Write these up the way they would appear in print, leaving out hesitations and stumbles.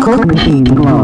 Coke Machine Glow.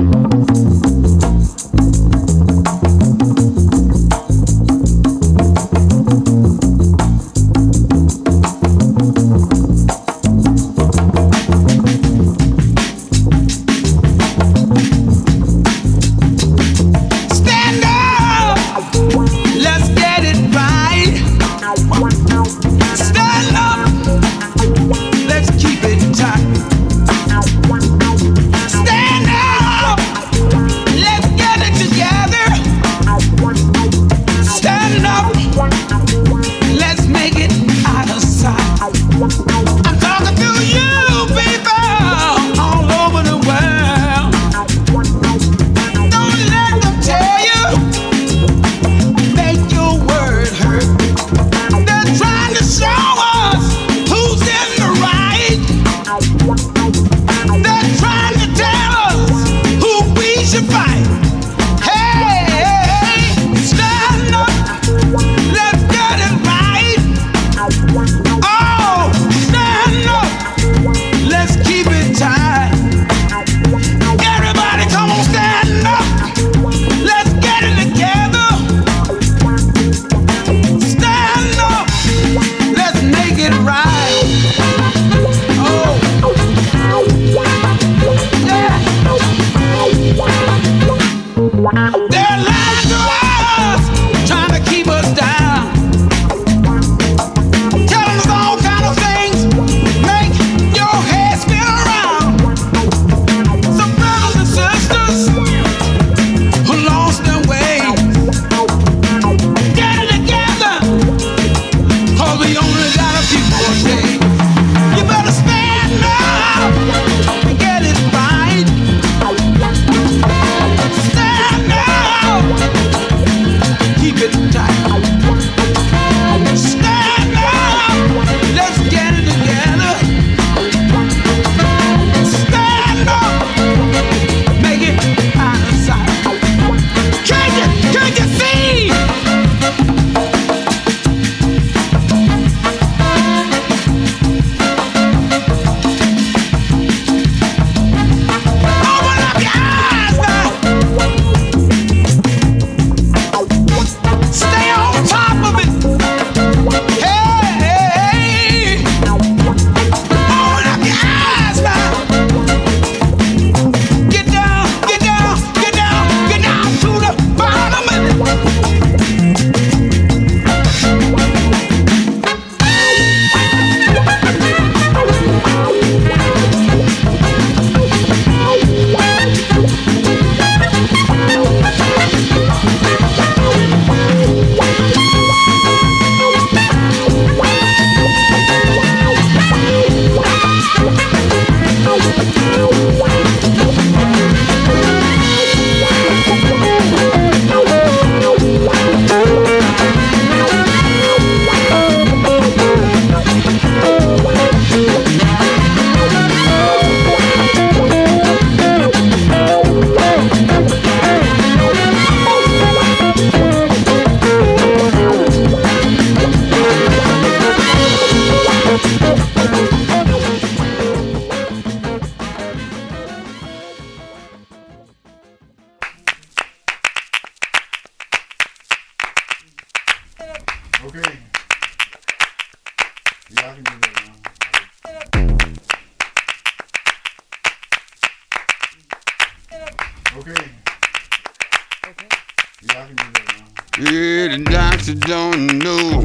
Yeah, the doctor don't know,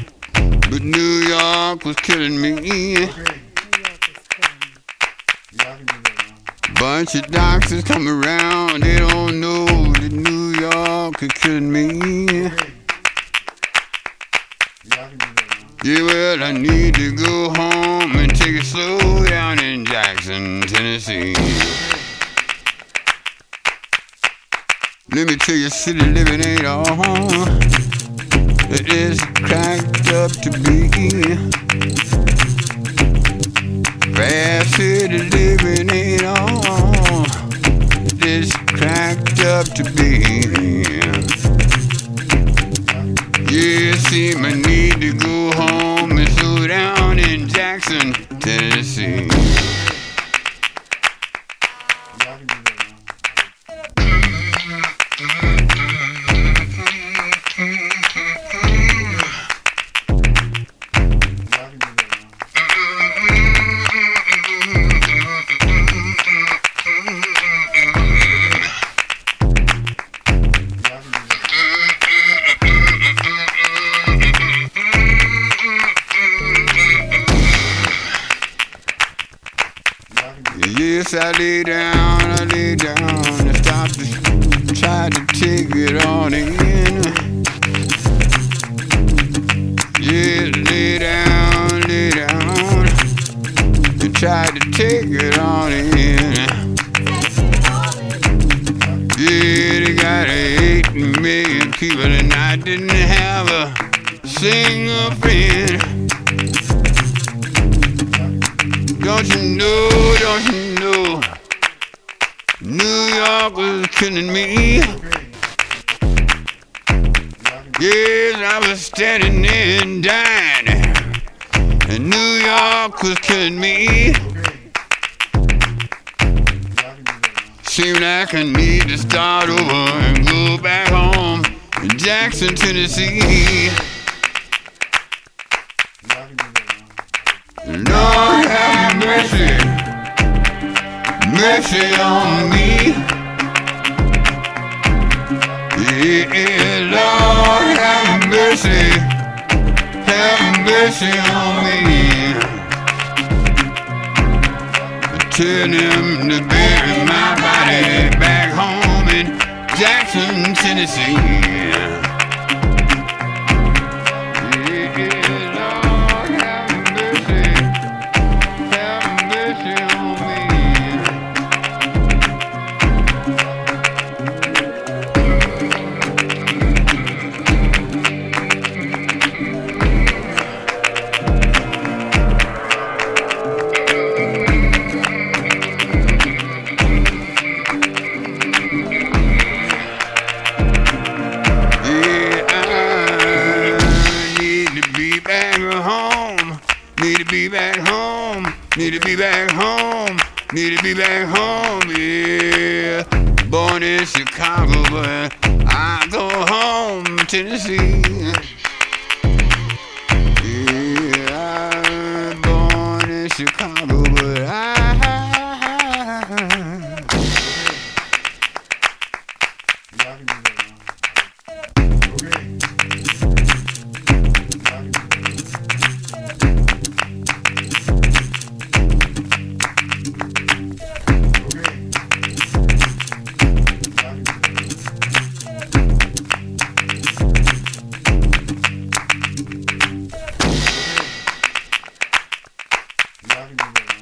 but New York was killing me. Bunch of doctors come around, they don't know that New York is killing me. Yeah, well, I need to go home and take it slow down in Jackson, Tennessee. Let me tell you, city living ain't all it is cracked up to be. Fast city living ain't all it is cracked up to be. Yeah, seem I need to go home and slow down in Jackson, Tennessee. Yes, I lay down, and start to try to take it on in. Yeah, lay down, and try to take it on in. Yeah, they got 8 million people and I didn't have a single friend. Don't you know, New York was killing me. Yes, I was standing there and dying, and New York was killing me. Seemed like I need to start over and go back home in Jackson, Tennessee. Lord have mercy, mercy on me. Yeah, Lord have mercy on me. Tell him to bury my body back home in Jackson, Tennessee. Need to be back home, need to be back home, need to be back home, yeah. Born in Chicago, but I go home, Tennessee. Yeah, I'm born in Chicago, but I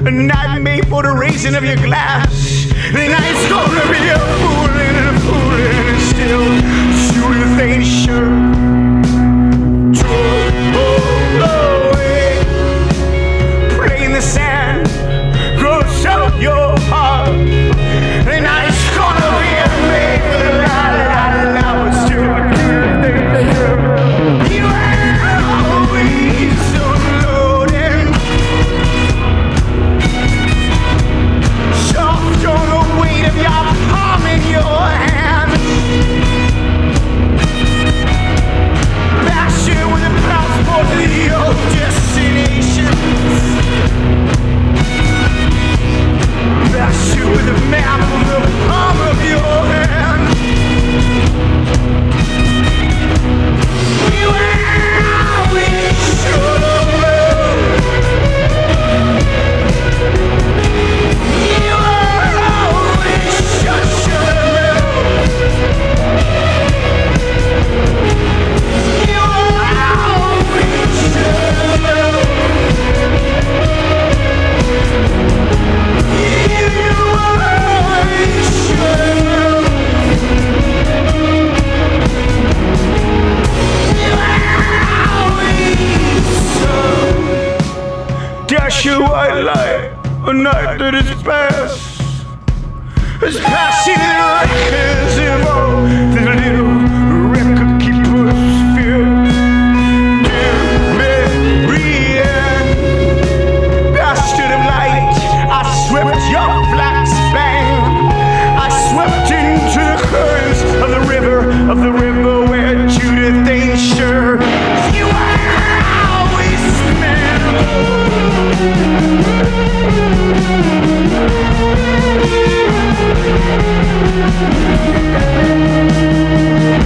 a night made for the raising of your glass. The night's gonna be a fooling and a fooling and still Judith ain't sure. Away, play in the sand, grows out your heart. The night's gonna be a made for the la la la, but still Judith ain't sure. You are always unloading, soft on the weight of your palm in your hand. Bash it with a passport to your destination. Bash it with a map of the palm of your hand. You always should have known. You always should have known. You always should have known. You always should have known. You always should. Dash your white light, a night that is past. It's passing like his evo, the little record keeper's fear. Dear Marianne, bastard of light, I swept your flax bang. I swept into the currents of the river where Judith ain't sure. You are always man.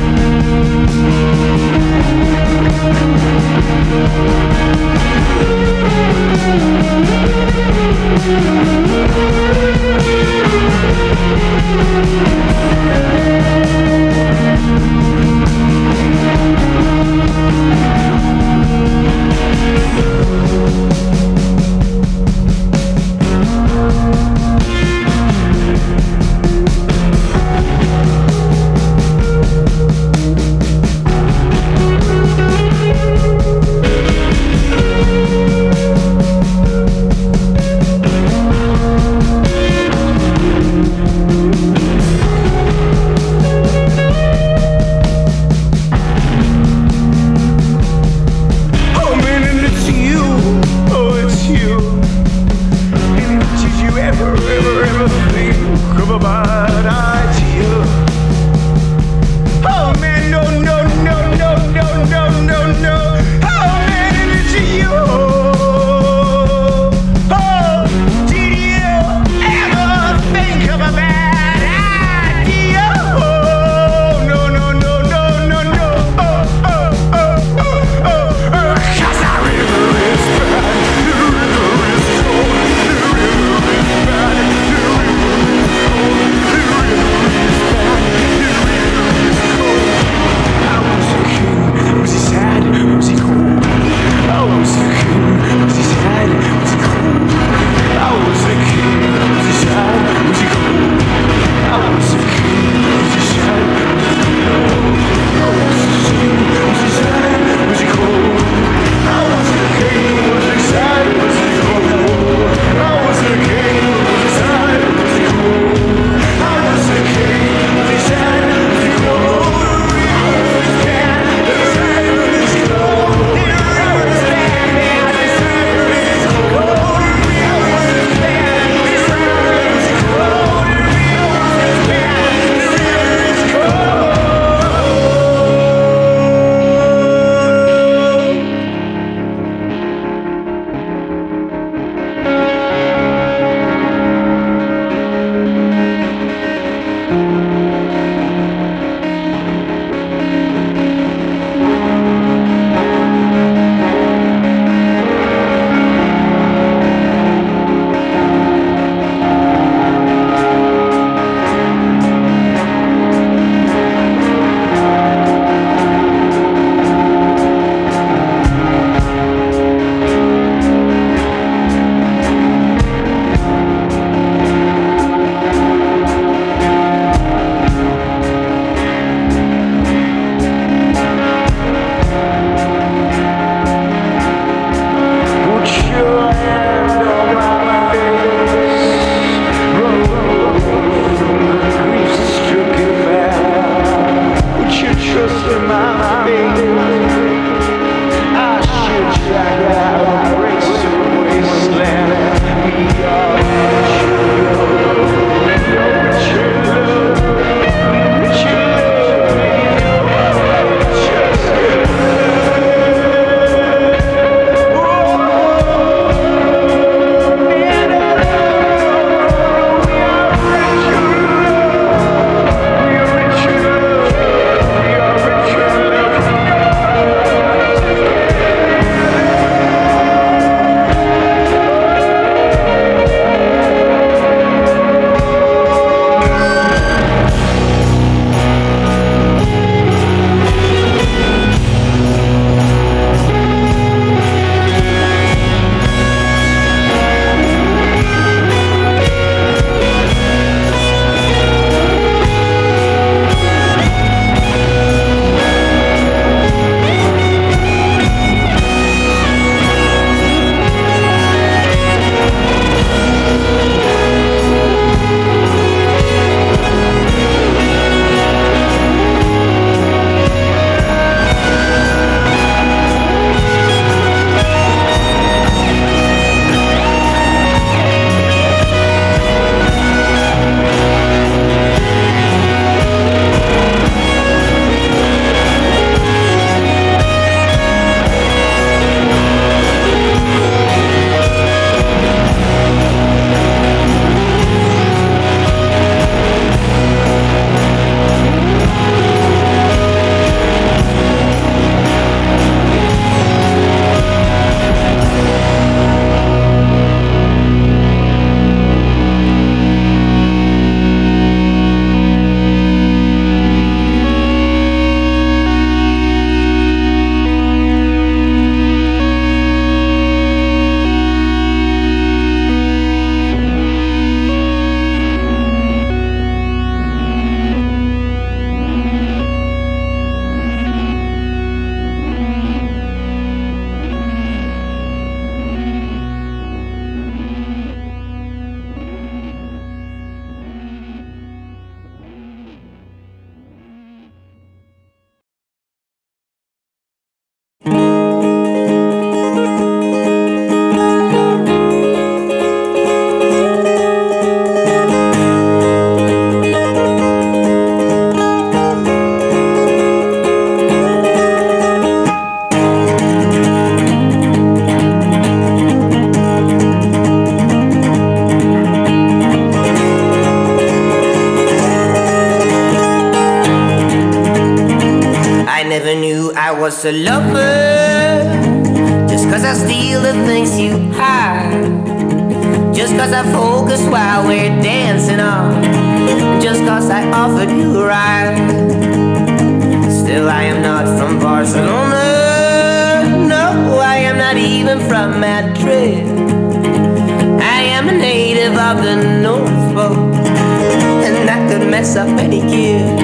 was a lover, just cause I steal the things you hide, just cause I focus while we're dancing on, just cause I offered you a ride. Still I am not from Barcelona, no, I am not even from Madrid. I am a native of the North Pole, and that could mess up any kid.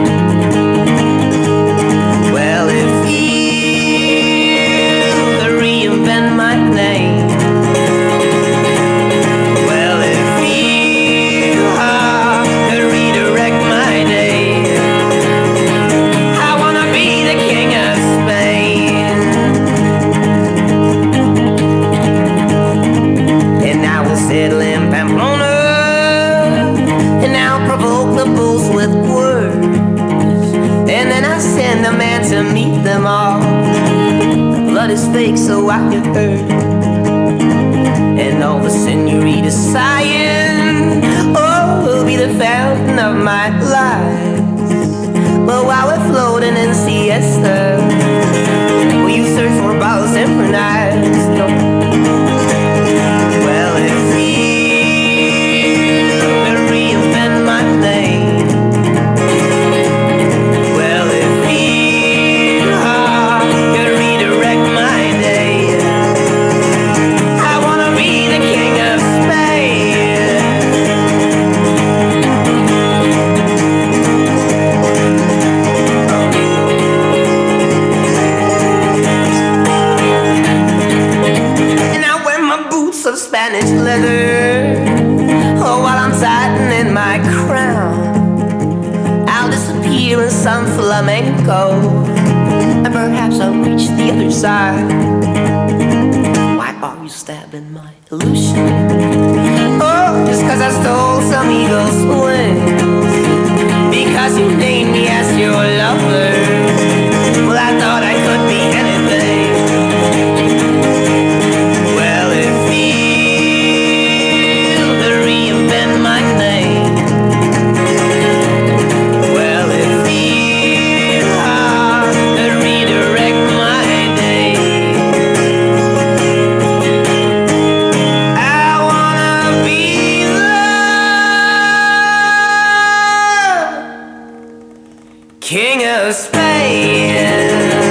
Well, if you reinvent my name, well, if you redirect my name, I wanna be the king of Spain. And I will settle in Pamplona, and I'll provoke the bulls with words, and then I send a man to meet them all. Blood is fake, so I have heard, and all the senoritas sighing, oh, will be the fountain of my life. But while we're floating in siesta, will you search for bottles and for knives? No. Well, if you reinvent my name, well, if you could redirect my name, I wanna be the king of Spain. And I wear my boots of Spanish leather, oh, while I'm tightening my crown. I'll disappear in some flamenco, and perhaps I'll reach the other side. Why are you stabbing my illusion? Oh, just cause I stole some eagle's wings, because you named me as your lover. Well, I thought I could be anything. Well, if you reinvent my name, well, if you redirect my name, I wanna be the king of Spain.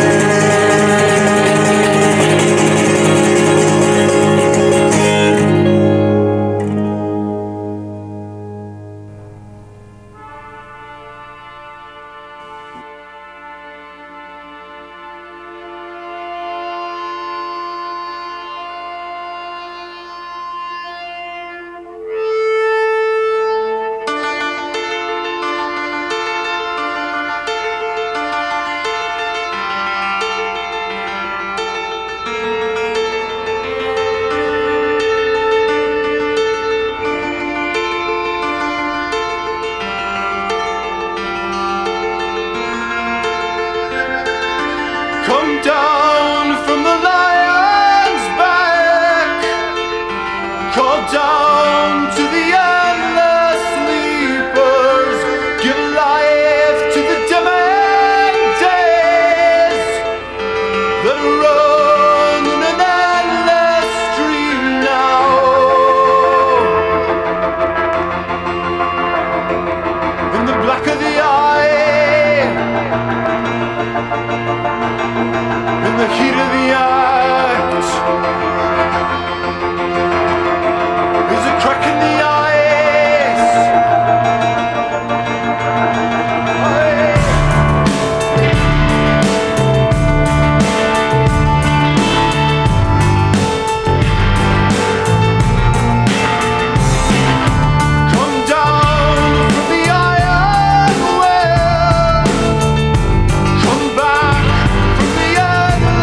Come down from the lion's back, call down to the endless sleepers, give life to the dimming days that run in an endless stream now. In the black of the eye, in the heat of the act, there's a crack in the ice. Come down from the iron well, come back from the endless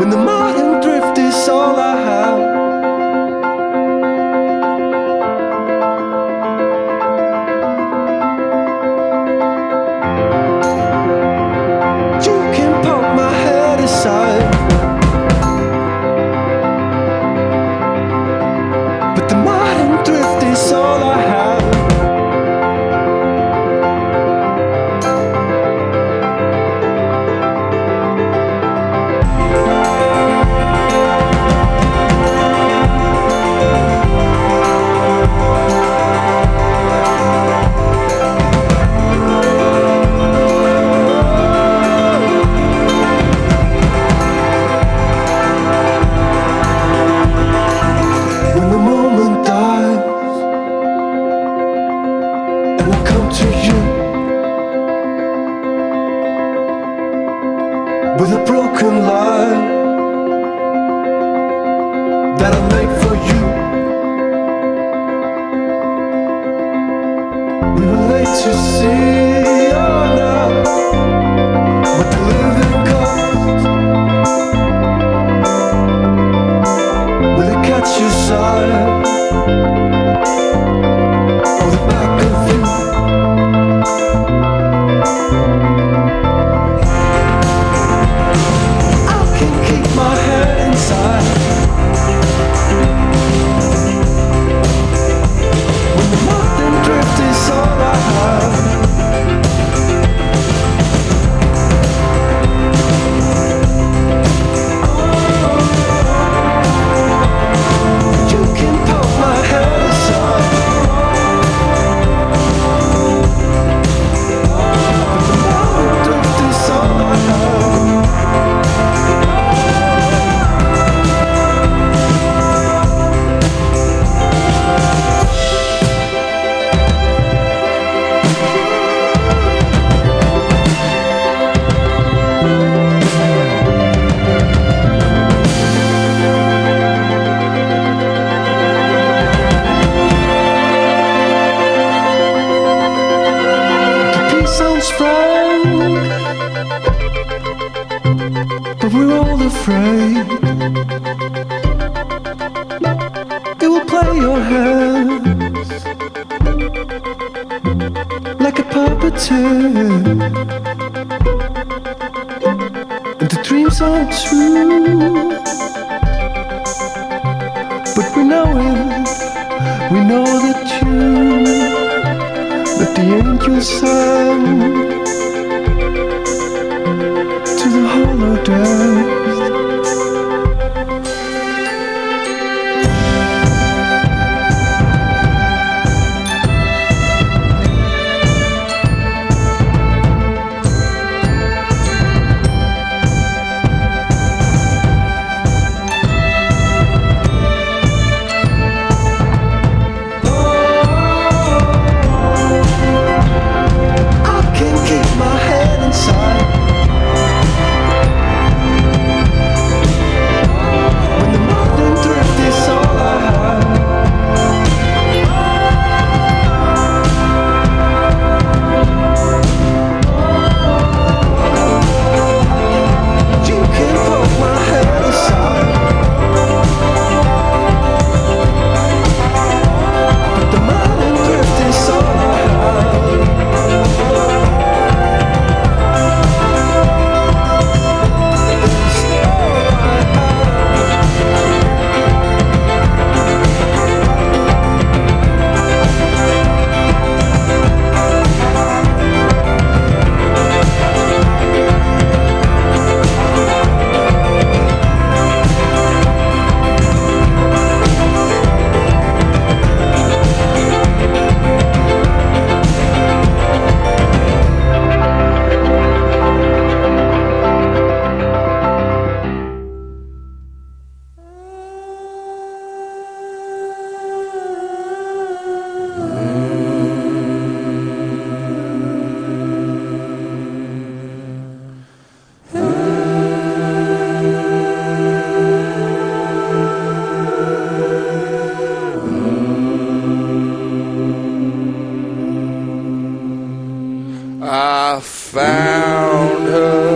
When the modern thrift is all I have, you can poke my head aside, but the modern thrift is all I have. When the moment dies and I come to you with a broken lie that I make for you, we were late to see, oh no, what the living cost. Will it catch your side or the back of you? I can keep my head inside when the modern drift is all I have. You can poke my head aside, but the modern drift is all I have. The peace sounds frank, but we're all afraid it will play your hands like a puppeteer, and the dreams aren't true, but we know that the angels sang to the holodeck. I can keep my head inside when the modern thrift is all I have. You can poke my head aside, but the modern thrift is all I have. I found her